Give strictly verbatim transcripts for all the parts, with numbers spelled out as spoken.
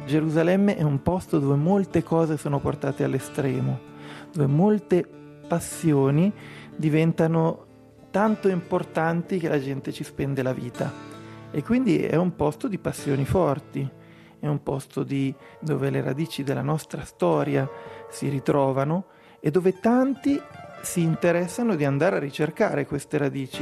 Gerusalemme è un posto dove molte cose sono portate all'estremo, dove molte passioni diventano tanto importanti che la gente ci spende la vita. E quindi è un posto di passioni forti, è un posto di, dove le radici della nostra storia si ritrovano e dove tanti si interessano di andare a ricercare queste radici.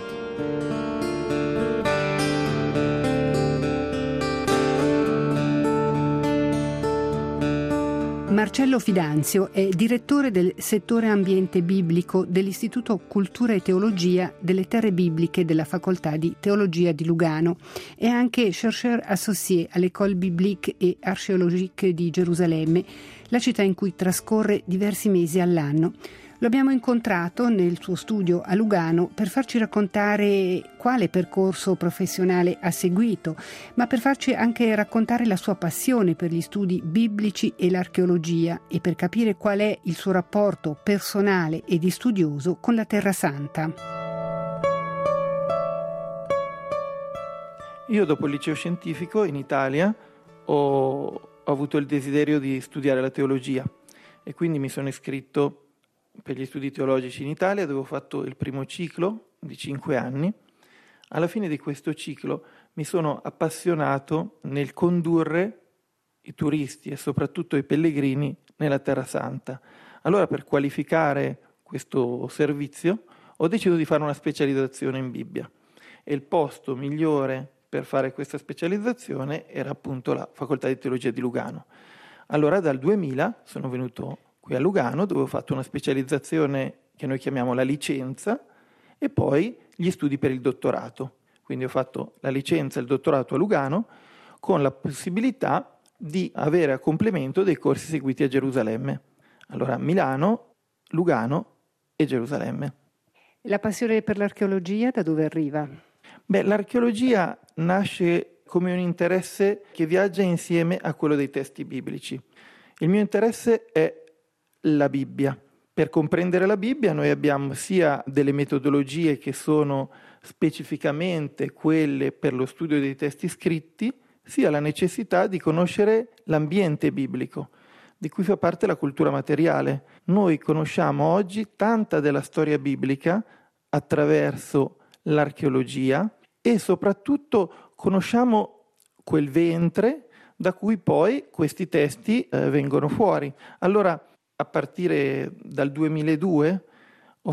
Marcello Fidanzio è direttore del settore ambiente biblico dell'Istituto Cultura e Teologia delle Terre Bibliche della Facoltà di Teologia di Lugano e anche chercheur associé all'École biblique et archéologique di Gerusalemme, la città in cui trascorre diversi mesi all'anno. Lo abbiamo incontrato nel suo studio a Lugano per farci raccontare quale percorso professionale ha seguito, ma per farci anche raccontare la sua passione per gli studi biblici e l'archeologia e per capire qual è il suo rapporto personale e di studioso con la Terra Santa. Io dopo il liceo scientifico in Italia ho, ho avuto il desiderio di studiare la teologia e quindi mi sono iscritto per gli studi teologici in Italia, dove ho fatto il primo ciclo di cinque anni. Alla fine di questo ciclo mi sono appassionato nel condurre i turisti e soprattutto i pellegrini nella Terra Santa. Allora, per qualificare questo servizio, ho deciso di fare una specializzazione in Bibbia e il posto migliore per fare questa specializzazione era appunto la Facoltà di Teologia di Lugano. Allora dal duemila sono venuto qui a Lugano, dove ho fatto una specializzazione che noi chiamiamo la licenza e poi gli studi per il dottorato. Quindi ho fatto la licenza e il dottorato a Lugano con la possibilità di avere a complemento dei corsi seguiti a Gerusalemme. Allora Milano, Lugano e Gerusalemme. La passione per l'archeologia da dove arriva? Beh, l'archeologia nasce come un interesse che viaggia insieme a quello dei testi biblici. Il mio interesse è la Bibbia. Per comprendere la Bibbia noi abbiamo sia delle metodologie che sono specificamente quelle per lo studio dei testi scritti, sia la necessità di conoscere l'ambiente biblico, di cui fa parte la cultura materiale. Noi conosciamo oggi tanta della storia biblica attraverso l'archeologia e soprattutto conosciamo quel ventre da cui poi questi testi eh, vengono fuori. Allora, a partire dal duemiladue ho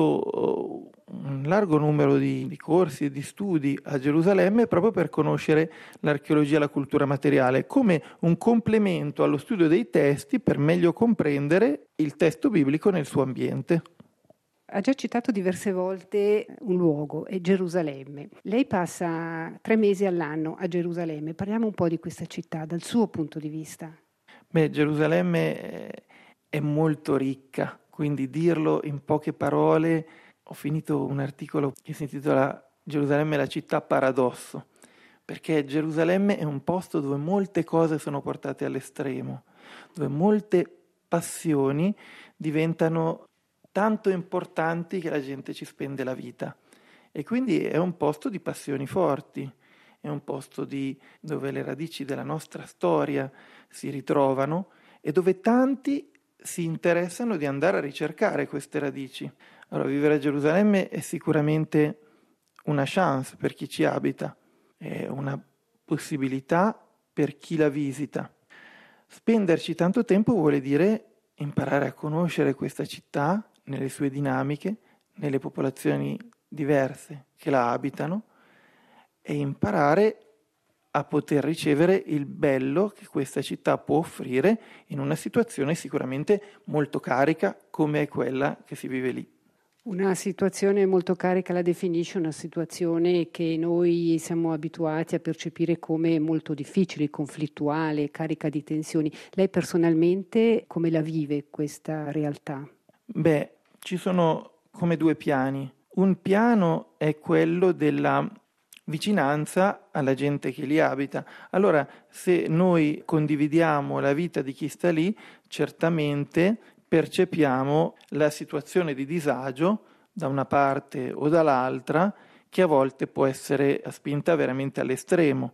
fatto un largo numero di, di corsi e di studi a Gerusalemme proprio per conoscere l'archeologia e la cultura materiale come un complemento allo studio dei testi per meglio comprendere il testo biblico nel suo ambiente. Ha già citato diverse volte un luogo, è Gerusalemme. Lei passa tre mesi all'anno a Gerusalemme. Parliamo un po' di questa città dal suo punto di vista. Beh, Gerusalemme è è molto ricca, quindi dirlo in poche parole. Ho finito un articolo che si intitola Gerusalemme è la città paradosso, perché Gerusalemme è un posto dove molte cose sono portate all'estremo, dove molte passioni diventano tanto importanti che la gente ci spende la vita. E quindi è un posto di passioni forti, è un posto di, dove le radici della nostra storia si ritrovano e dove tanti si interessano di andare a ricercare queste radici. Allora, vivere a Gerusalemme è sicuramente una chance per chi ci abita, è una possibilità per chi la visita. Spenderci tanto tempo vuole dire imparare a conoscere questa città nelle sue dinamiche, nelle popolazioni diverse che la abitano e imparare a poter ricevere il bello che questa città può offrire in una situazione sicuramente molto carica come è quella che si vive lì. Una situazione molto carica la definisce una situazione che noi siamo abituati a percepire come molto difficile, conflittuale, carica di tensioni. Lei personalmente come la vive questa realtà? Beh, ci sono come due piani. Un piano è quello della vicinanza alla gente che li abita. Allora, se noi condividiamo la vita di chi sta lì, certamente percepiamo la situazione di disagio da una parte o dall'altra, che a volte può essere spinta veramente all'estremo.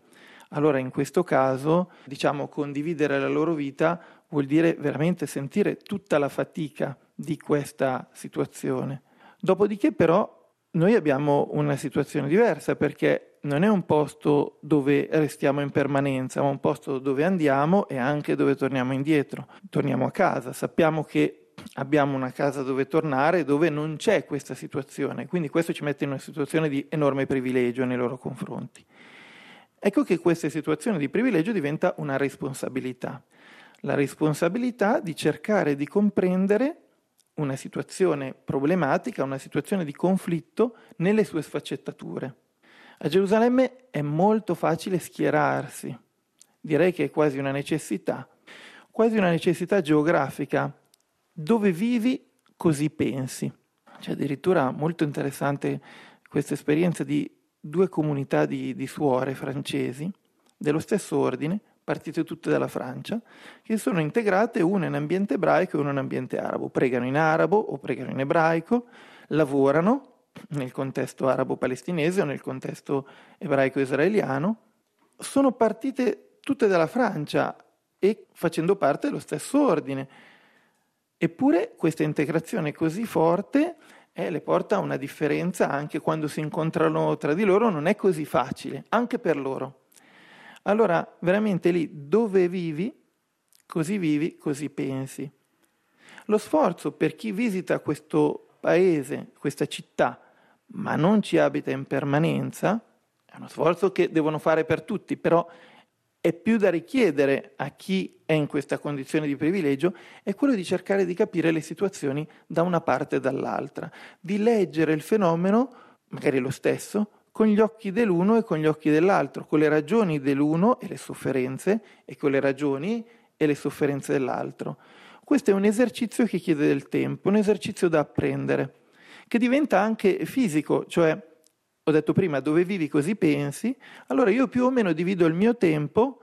Allora in questo caso, diciamo, condividere la loro vita vuol dire veramente sentire tutta la fatica di questa situazione. Dopodiché però noi abbiamo una situazione diversa, perché non è un posto dove restiamo in permanenza, ma un posto dove andiamo e anche dove torniamo indietro. Torniamo a casa, sappiamo che abbiamo una casa dove tornare, dove non c'è questa situazione, quindi questo ci mette in una situazione di enorme privilegio nei loro confronti. Ecco che questa situazione di privilegio diventa una responsabilità. La responsabilità di cercare di comprendere una situazione problematica, una situazione di conflitto nelle sue sfaccettature. A Gerusalemme è molto facile schierarsi, direi che è quasi una necessità, quasi una necessità geografica. Dove vivi, così pensi. C'è addirittura molto interessante questa esperienza di due comunità di, di suore francesi dello stesso ordine, partite tutte dalla Francia, che sono integrate una in ambiente ebraico e una in ambiente arabo. Pregano in arabo o pregano in ebraico, lavorano nel contesto arabo-palestinese o nel contesto ebraico-israeliano, sono partite tutte dalla Francia e facendo parte dello stesso ordine. Eppure questa integrazione così forte eh, le porta a una differenza anche quando si incontrano tra di loro, non è così facile, anche per loro. Allora, veramente lì, dove vivi, così vivi, così pensi. Lo sforzo per chi visita questo paese, questa città, ma non ci abita in permanenza, è uno sforzo che devono fare per tutti, però è più da richiedere a chi è in questa condizione di privilegio, è quello di cercare di capire le situazioni da una parte e dall'altra, di leggere il fenomeno, magari lo stesso, con gli occhi dell'uno e con gli occhi dell'altro, con le ragioni dell'uno e le sofferenze, e con le ragioni e le sofferenze dell'altro. Questo è un esercizio che chiede del tempo, un esercizio da apprendere, che diventa anche fisico, cioè, ho detto prima, dove vivi così pensi, allora io più o meno divido il mio tempo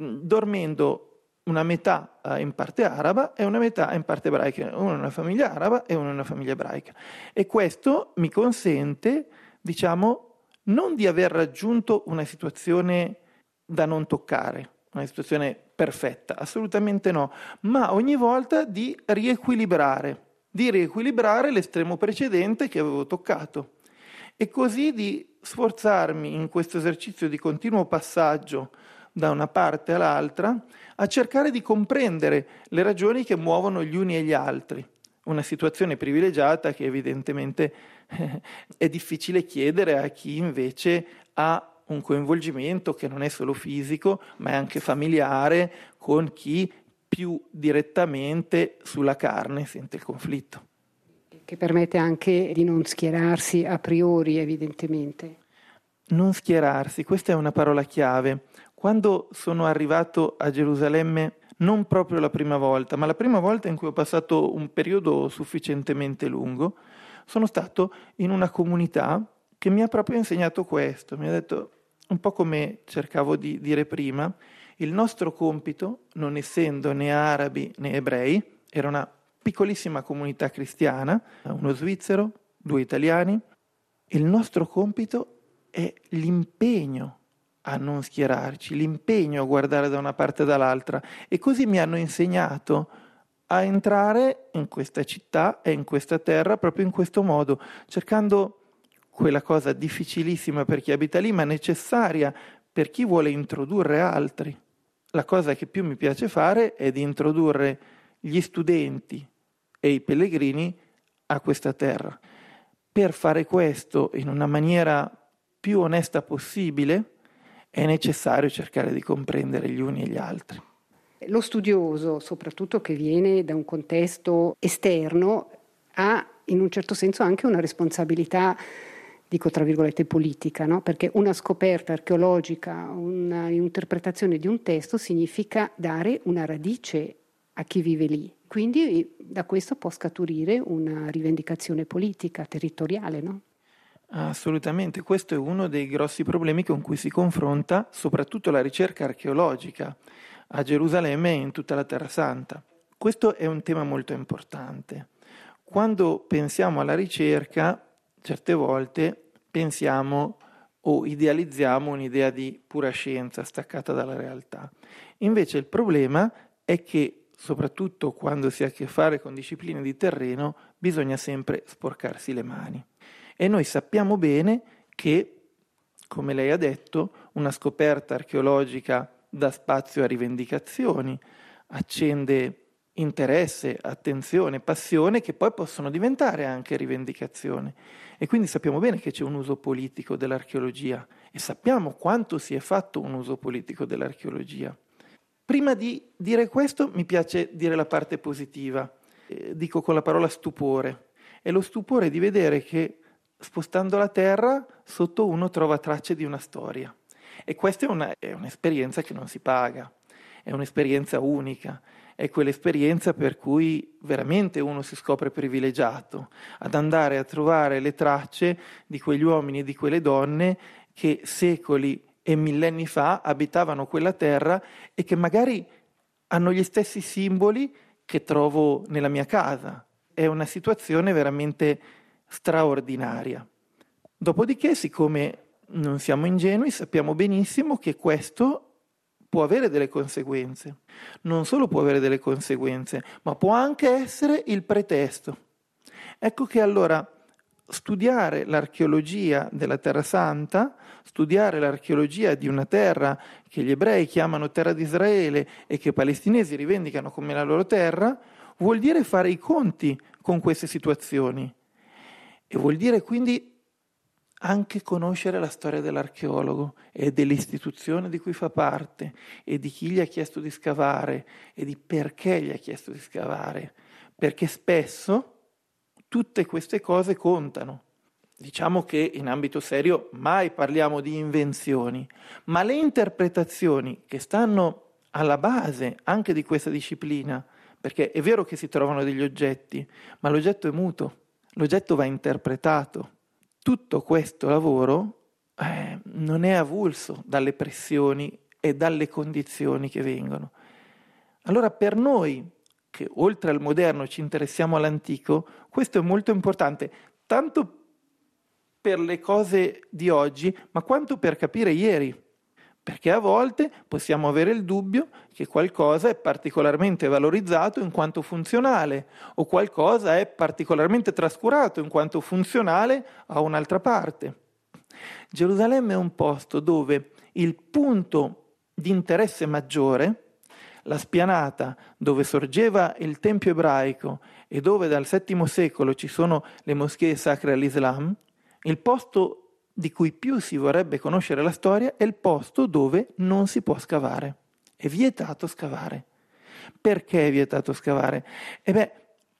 dormendo una metà in parte araba e una metà in parte ebraica, una in una famiglia araba e una in una famiglia ebraica. E questo mi consente, diciamo, non di aver raggiunto una situazione da non toccare, una situazione perfetta, assolutamente no, ma ogni volta di riequilibrare, di riequilibrare l'estremo precedente che avevo toccato e così di sforzarmi in questo esercizio di continuo passaggio da una parte all'altra a cercare di comprendere le ragioni che muovono gli uni e gli altri. Una situazione privilegiata che evidentemente eh, è difficile chiedere a chi invece ha un coinvolgimento che non è solo fisico, ma è anche familiare, con chi più direttamente sulla carne sente il conflitto. Che permette anche di non schierarsi a priori, evidentemente. Non schierarsi, questa è una parola chiave. Quando sono arrivato a Gerusalemme, non proprio la prima volta, ma la prima volta in cui ho passato un periodo sufficientemente lungo, sono stato in una comunità che mi ha proprio insegnato questo. Mi ha detto, un po' come cercavo di dire prima, il nostro compito, non essendo né arabi né ebrei, era una piccolissima comunità cristiana, uno svizzero, due italiani, il nostro compito è l'impegno a non schierarci, l'impegno a guardare da una parte e dall'altra, e così mi hanno insegnato a entrare in questa città e in questa terra proprio in questo modo, cercando quella cosa difficilissima per chi abita lì, ma necessaria per chi vuole introdurre altri. La cosa che più mi piace fare è di introdurre gli studenti e i pellegrini a questa terra. Per fare questo in una maniera più onesta possibile è necessario cercare di comprendere gli uni e gli altri. Lo studioso, soprattutto che viene da un contesto esterno, ha in un certo senso anche una responsabilità, dico tra virgolette, politica, no? Perché una scoperta archeologica, una interpretazione di un testo significa dare una radice a chi vive lì. Quindi da questo può scaturire una rivendicazione politica, territoriale, no? Assolutamente, questo è uno dei grossi problemi con cui si confronta soprattutto la ricerca archeologica a Gerusalemme e in tutta la Terra Santa. Questo è un tema molto importante. Quando pensiamo alla ricerca, certe volte pensiamo o idealizziamo un'idea di pura scienza staccata dalla realtà. Invece il problema è che, soprattutto quando si ha a che fare con discipline di terreno, bisogna sempre sporcarsi le mani. E noi sappiamo bene che, come lei ha detto, una scoperta archeologica dà spazio a rivendicazioni, accende interesse, attenzione, passione, che poi possono diventare anche rivendicazione. E quindi sappiamo bene che c'è un uso politico dell'archeologia e sappiamo quanto si è fatto un uso politico dell'archeologia. Prima di dire questo mi piace dire la parte positiva, eh, dico con la parola stupore. È lo stupore di vedere che spostando la terra sotto uno trova tracce di una storia. E questa è, una, è un'esperienza che non si paga, è un'esperienza unica, è quell'esperienza per cui veramente uno si scopre privilegiato ad andare a trovare le tracce di quegli uomini e di quelle donne che secoli e millenni fa abitavano quella terra e che magari hanno gli stessi simboli che trovo nella mia casa. È una situazione veramente straordinaria. Dopodiché, siccome non siamo ingenui, sappiamo benissimo che questo può avere delle conseguenze. Non solo può avere delle conseguenze, ma può anche essere il pretesto. Ecco che allora studiare l'archeologia della Terra Santa, studiare l'archeologia di una terra che gli ebrei chiamano terra di Israele e che i palestinesi rivendicano come la loro terra, vuol dire fare i conti con queste situazioni e vuol dire quindi anche conoscere la storia dell'archeologo e dell'istituzione di cui fa parte e di chi gli ha chiesto di scavare e di perché gli ha chiesto di scavare, perché spesso tutte queste cose contano. Diciamo che in ambito serio mai parliamo di invenzioni, ma le interpretazioni che stanno alla base anche di questa disciplina, perché è vero che si trovano degli oggetti, ma l'oggetto è muto, l'oggetto va interpretato. Tutto questo lavoro eh, non è avulso dalle pressioni e dalle condizioni che vengono. Allora per noi, che oltre al moderno ci interessiamo all'antico, questo è molto importante, tanto per le cose di oggi, ma quanto per capire ieri. Perché a volte possiamo avere il dubbio che qualcosa è particolarmente valorizzato in quanto funzionale o qualcosa è particolarmente trascurato in quanto funzionale a un'altra parte. Gerusalemme è un posto dove il punto di interesse maggiore, la spianata dove sorgeva il tempio ebraico e dove dal settimo secolo ci sono le moschee sacre all'Islam, il posto di cui più si vorrebbe conoscere la storia è il posto dove non si può scavare. È vietato scavare. Perché è vietato scavare? E beh,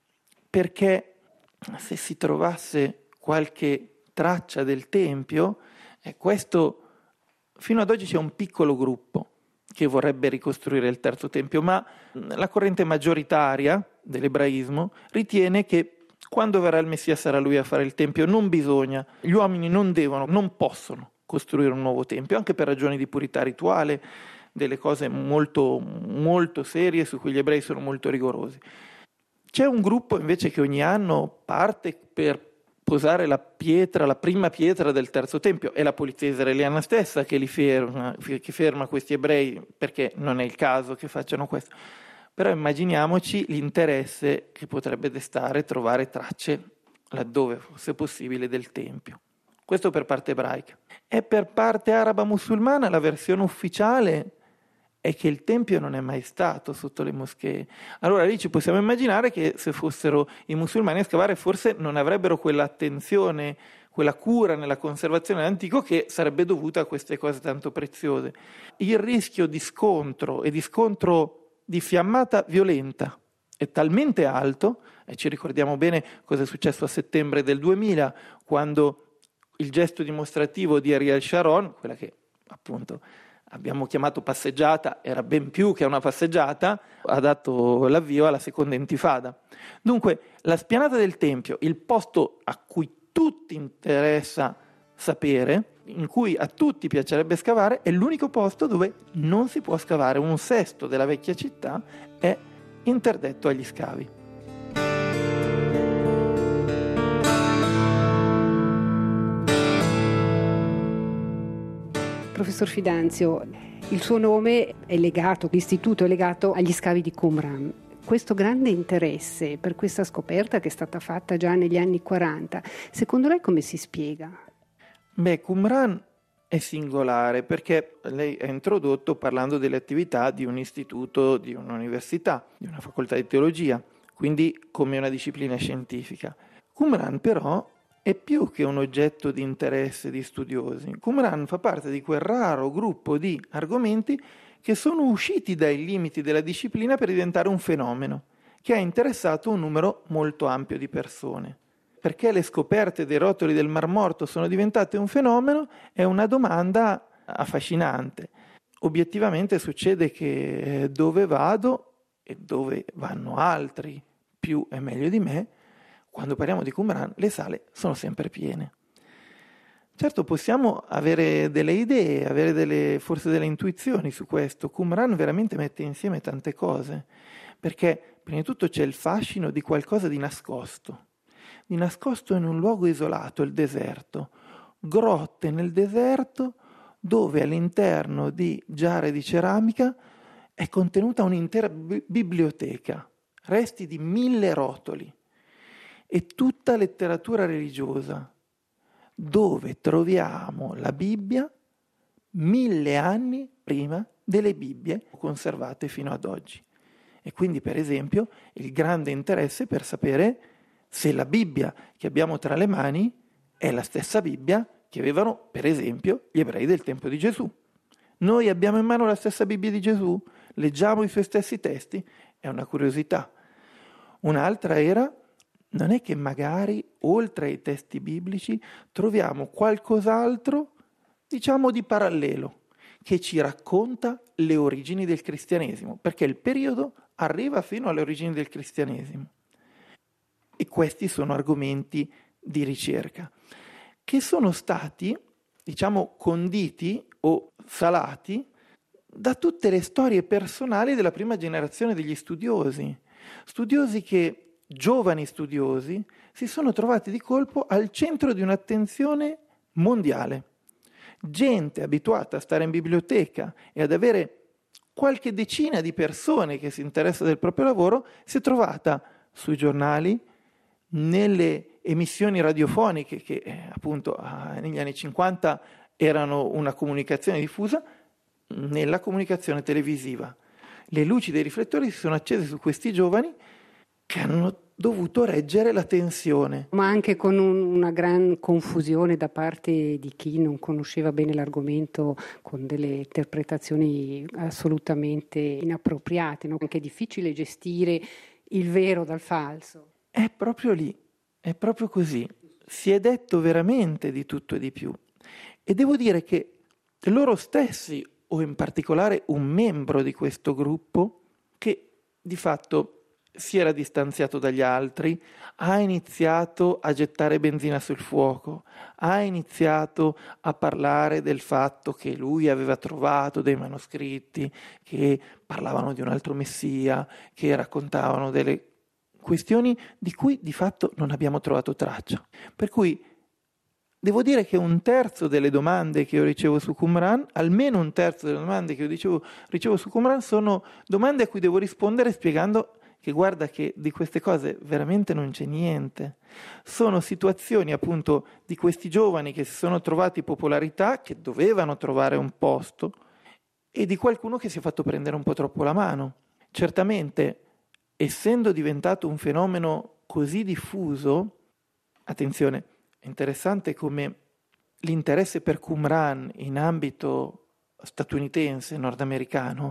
perché se si trovasse qualche traccia del Tempio, eh, questo fino ad oggi c'è un piccolo gruppo che vorrebbe ricostruire il terzo Tempio, ma la corrente maggioritaria dell'ebraismo ritiene che quando verrà il Messia sarà lui a fare il Tempio, non bisogna, gli uomini non devono, non possono costruire un nuovo Tempio, anche per ragioni di purità rituale, delle cose molto, molto serie su cui gli ebrei sono molto rigorosi. C'è un gruppo invece che ogni anno parte per posare la pietra, la prima pietra del terzo Tempio, è la polizia israeliana stessa che li ferma, che ferma questi ebrei, perché non è il caso che facciano questo. Però immaginiamoci l'interesse che potrebbe destare trovare tracce laddove fosse possibile del Tempio. Questo per parte ebraica. E per parte araba musulmana la versione ufficiale è che il Tempio non è mai stato sotto le moschee. Allora lì ci possiamo immaginare che se fossero i musulmani a scavare forse non avrebbero quell'attenzione, quella cura nella conservazione dell'antico che sarebbe dovuta a queste cose tanto preziose. Il rischio di scontro e di scontro di fiammata violenta è talmente alto, e ci ricordiamo bene cosa è successo a settembre del duemila, quando il gesto dimostrativo di Ariel Sharon, quella che appunto abbiamo chiamato passeggiata, era ben più che una passeggiata, ha dato l'avvio alla seconda intifada. Dunque, la spianata del Tempio, il posto a cui tutti interessa sapere, in cui a tutti piacerebbe scavare, è l'unico posto dove non si può scavare. Un sesto della vecchia città è interdetto agli scavi. Professor Fidanzio, il suo nome è legato, l'istituto è legato agli scavi di Qumran. Questo grande interesse per questa scoperta che è stata fatta già negli anni quaranta, secondo lei come si spiega? Beh, Qumran è singolare perché lei ha introdotto parlando delle attività di un istituto, di un'università, di una facoltà di teologia, quindi come una disciplina scientifica. Qumran però è più che un oggetto di interesse di studiosi. Qumran fa parte di quel raro gruppo di argomenti che sono usciti dai limiti della disciplina per diventare un fenomeno che ha interessato un numero molto ampio di persone. Perché le scoperte dei rotoli del Mar Morto sono diventate un fenomeno è una domanda affascinante. Obiettivamente succede che dove vado e dove vanno altri più e meglio di me, quando parliamo di Qumran le sale sono sempre piene. Certo, possiamo avere delle idee, avere delle, forse delle intuizioni su questo. Qumran veramente mette insieme tante cose, perché prima di tutto c'è il fascino di qualcosa di nascosto, di nascosto in un luogo isolato, il deserto, grotte nel deserto dove all'interno di giare di ceramica è contenuta un'intera bi- biblioteca, resti di mille rotoli e tutta letteratura religiosa, dove troviamo la Bibbia mille anni prima delle Bibbie conservate fino ad oggi. E quindi, per esempio, il grande interesse per sapere se la Bibbia che abbiamo tra le mani è la stessa Bibbia che avevano, per esempio, gli ebrei del tempo di Gesù. Noi abbiamo in mano la stessa Bibbia di Gesù? Leggiamo i suoi stessi testi? È una curiosità. Un'altra era, non è che magari, oltre ai testi biblici, troviamo qualcos'altro, diciamo di parallelo, che ci racconta le origini del cristianesimo, perché il periodo arriva fino alle origini del cristianesimo. E questi sono argomenti di ricerca, che sono stati, diciamo, conditi o salati da tutte le storie personali della prima generazione degli studiosi, studiosi che giovani studiosi si sono trovati di colpo al centro di un'attenzione mondiale. Gente abituata a stare in biblioteca e ad avere qualche decina di persone che si interessano del proprio lavoro si è trovata sui giornali, nelle emissioni radiofoniche che eh, appunto ah, negli anni cinquanta erano una comunicazione diffusa, nella comunicazione televisiva. Le luci dei riflettori si sono accese su questi giovani che hanno dovuto reggere la tensione. Ma anche con un, una gran confusione da parte di chi non conosceva bene l'argomento, con delle interpretazioni assolutamente inappropriate, no? Anche è difficile gestire il vero dal falso. È proprio lì, è proprio così. Si è detto veramente di tutto e di più. E devo dire che loro stessi, o in particolare un membro di questo gruppo, che di fatto si era distanziato dagli altri, ha iniziato a gettare benzina sul fuoco, ha iniziato a parlare del fatto che lui aveva trovato dei manoscritti che parlavano di un altro messia, che raccontavano delle questioni di cui di fatto non abbiamo trovato traccia. Per cui devo dire che un terzo delle domande che io ricevo su Qumran, almeno un terzo delle domande che io ricevo, ricevo su Qumran sono domande a cui devo rispondere spiegando che guarda che di queste cose veramente non c'è niente. Sono situazioni appunto di questi giovani che si sono trovati popolarità, che dovevano trovare un posto, e di qualcuno che si è fatto prendere un po' troppo la mano. Certamente, essendo diventato un fenomeno così diffuso, attenzione, è interessante come l'interesse per Qumran in ambito statunitense, nordamericano,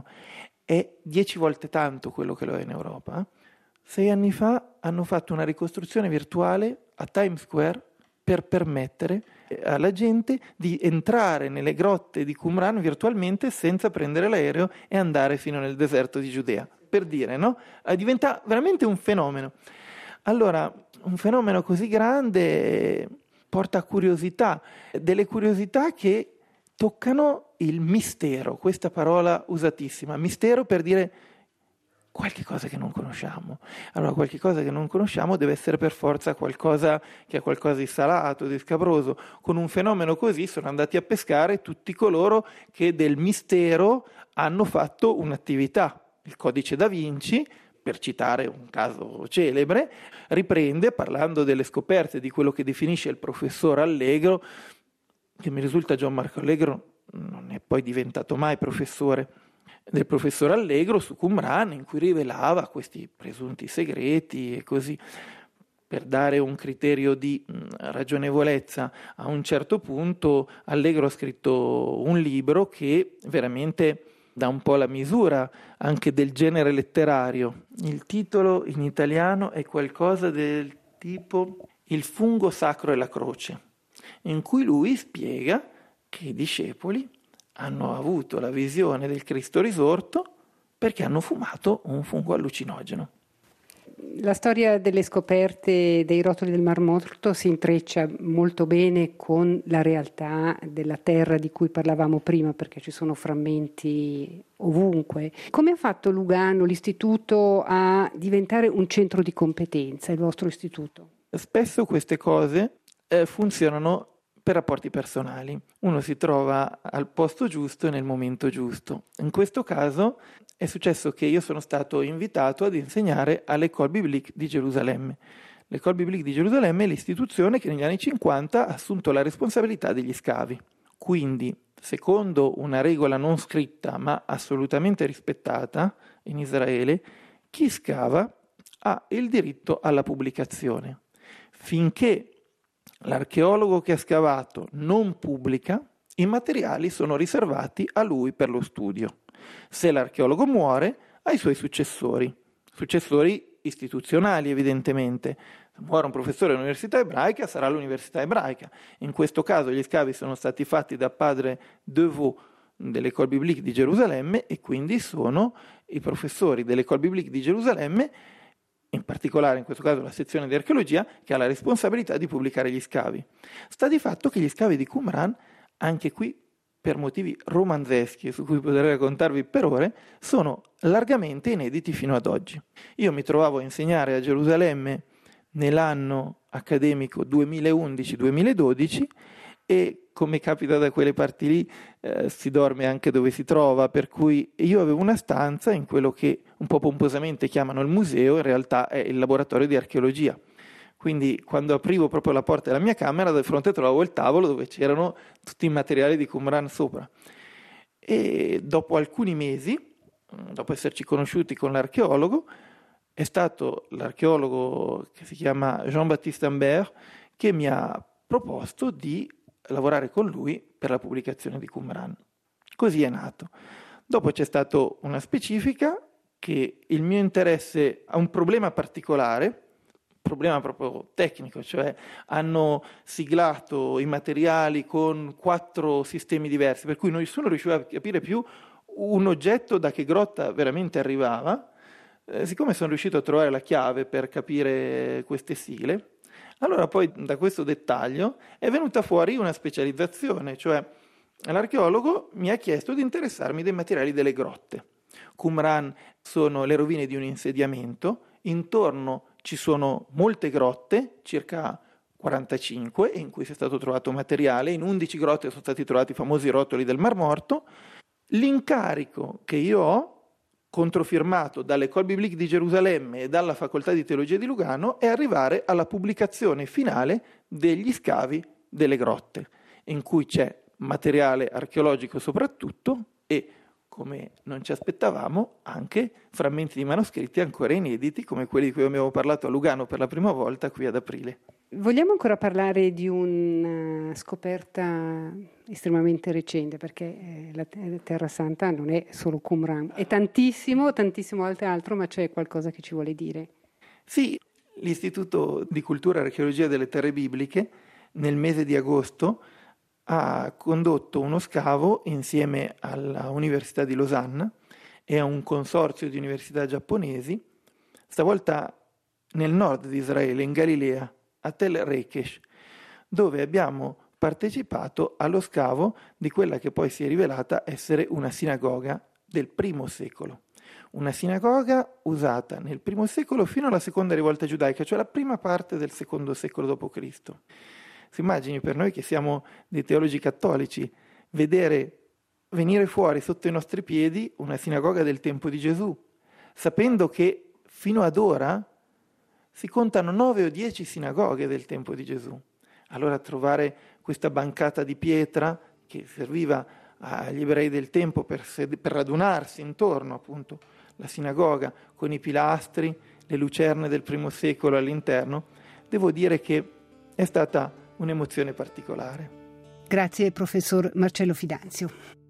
è dieci volte tanto quello che lo è in Europa. Sei anni fa hanno fatto una ricostruzione virtuale a Times Square per permettere alla gente di entrare nelle grotte di Qumran virtualmente senza prendere l'aereo e andare fino nel deserto di Giudea. Per dire, no? Diventa veramente un fenomeno. Allora, un fenomeno così grande porta curiosità, delle curiosità che toccano il mistero, questa parola usatissima, mistero per dire qualche cosa che non conosciamo. Allora qualche cosa che non conosciamo deve essere per forza qualcosa che è qualcosa di salato, di scabroso. Con un fenomeno così sono andati a pescare tutti coloro che del mistero hanno fatto un'attività. Il Codice da Vinci, per citare un caso celebre, riprende parlando delle scoperte di quello che definisce il professor Allegro, che mi risulta Gian Marco Allegro non è poi diventato mai professore, del professor Allegro su Qumran, in cui rivelava questi presunti segreti e così. Per dare un criterio di ragionevolezza, a un certo punto Allegro ha scritto un libro che veramente dà un po' la misura anche del genere letterario. Il titolo in italiano è qualcosa del tipo Il fungo sacro e la croce, in cui lui spiega che i discepoli hanno avuto la visione del Cristo risorto perché hanno fumato un fungo allucinogeno. La storia delle scoperte dei rotoli del Mar Morto si intreccia molto bene con la realtà della terra di cui parlavamo prima, perché ci sono frammenti ovunque. Come ha fatto Lugano, l'istituto, a diventare un centro di competenza, il vostro istituto? Spesso queste cose eh, funzionano per rapporti personali. Uno si trova al posto giusto nel momento giusto. In questo caso è successo che io sono stato invitato ad insegnare all'École Biblique di Gerusalemme. L'École Biblique di Gerusalemme è l'istituzione che negli anni cinquanta ha assunto la responsabilità degli scavi. Quindi, secondo una regola non scritta ma assolutamente rispettata in Israele, chi scava ha il diritto alla pubblicazione. Finché l'archeologo che ha scavato non pubblica, i materiali sono riservati a lui per lo studio. Se l'archeologo muore, ai suoi successori, successori istituzionali evidentemente. Se muore un professore dell'università ebraica, sarà l'università ebraica. In questo caso gli scavi sono stati fatti da padre Devaux dell'École Biblique di Gerusalemme e quindi sono i professori dell'École Biblique di Gerusalemme, in particolare in questo caso la sezione di archeologia, che ha la responsabilità di pubblicare gli scavi. Sta di fatto che gli scavi di Qumran, anche qui per motivi romanzeschi su cui potrei raccontarvi per ore, sono largamente inediti fino ad oggi. Io mi trovavo a insegnare a Gerusalemme nell'anno accademico duemilaundici duemiladodici e, come capita da quelle parti lì, eh, si dorme anche dove si trova, per cui io avevo una stanza in quello che un po' pomposamente chiamano il museo, in realtà è il laboratorio di archeologia. Quindi quando aprivo proprio la porta della mia camera, di fronte trovavo il tavolo dove c'erano tutti i materiali di Qumran sopra. E dopo alcuni mesi, dopo esserci conosciuti con l'archeologo, è stato l'archeologo che si chiama Jean-Baptiste Ambert che mi ha proposto di lavorare con lui per la pubblicazione di Qumran. Così è nato. Dopo c'è stata una specifica che il mio interesse ha un problema particolare, problema proprio tecnico, cioè hanno siglato i materiali con quattro sistemi diversi, per cui nessuno riusciva a capire più un oggetto da che grotta veramente arrivava. Eh, siccome sono riuscito a trovare la chiave per capire queste sigle, allora poi da questo dettaglio è venuta fuori una specializzazione, cioè l'archeologo mi ha chiesto di interessarmi dei materiali delle grotte. Qumran sono le rovine di un insediamento, intorno ci sono molte grotte, circa quarantacinque, in cui è stato trovato materiale, in undici grotte sono stati trovati i famosi rotoli del Mar Morto. L'incarico che io ho, controfirmato dall'École Biblique di Gerusalemme e dalla Facoltà di Teologia di Lugano, è arrivare alla pubblicazione finale degli scavi delle grotte, in cui c'è materiale archeologico soprattutto e, come non ci aspettavamo, anche frammenti di manoscritti ancora inediti, come quelli di cui abbiamo parlato a Lugano per la prima volta qui ad aprile. Vogliamo ancora parlare di una scoperta estremamente recente, perché la Terra Santa non è solo Qumran, è tantissimo, tantissimo altro, ma c'è qualcosa che ci vuole dire. Sì, l'Istituto di Cultura e Archeologia delle Terre Bibliche nel mese di agosto ha condotto uno scavo insieme alla Università di Losanna e a un consorzio di università giapponesi, stavolta nel nord di Israele, in Galilea, a Tel Rekesh, dove abbiamo partecipato allo scavo di quella che poi si è rivelata essere una sinagoga del primo secolo. una sinagoga usata nel primo secolo fino alla seconda rivolta giudaica, cioè la prima parte del secondo secolo dopo Cristo. Si immagini, per noi che siamo dei teologi cattolici, vedere venire fuori sotto i nostri piedi una sinagoga del tempo di Gesù, sapendo che fino ad ora si contano nove o dieci sinagoghe del tempo di Gesù. Allora trovare questa bancata di pietra che serviva agli ebrei del tempo per, sed- per radunarsi intorno appunto alla sinagoga, con i pilastri, le lucerne del primo secolo all'interno, devo dire che è stata un'emozione particolare. Grazie professor Marcello Fidanzio.